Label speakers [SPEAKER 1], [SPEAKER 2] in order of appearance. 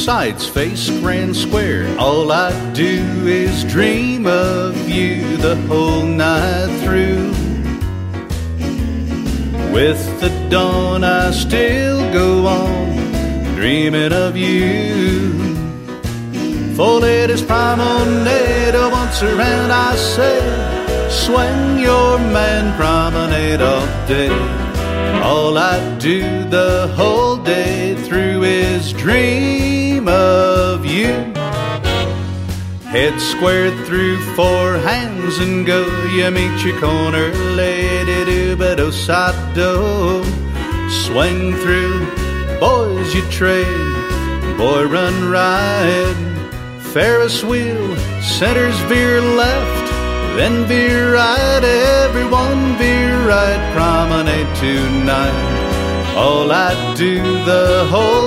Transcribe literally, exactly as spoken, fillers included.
[SPEAKER 1] sides face grand square. All I do is dream of you the whole night through. With the dawn I still go on dreaming of you. For ladies promenade once around, I say, swing your man promenade all day. All I do the whole day through is dream of you. Head squared through four hands and go. You meet your corner lady, do but do do. Swing through, boys you trade, boy run right. Ferris wheel, centers veer left, then veer right. Everyone veer right, promenade tonight. All I do the whole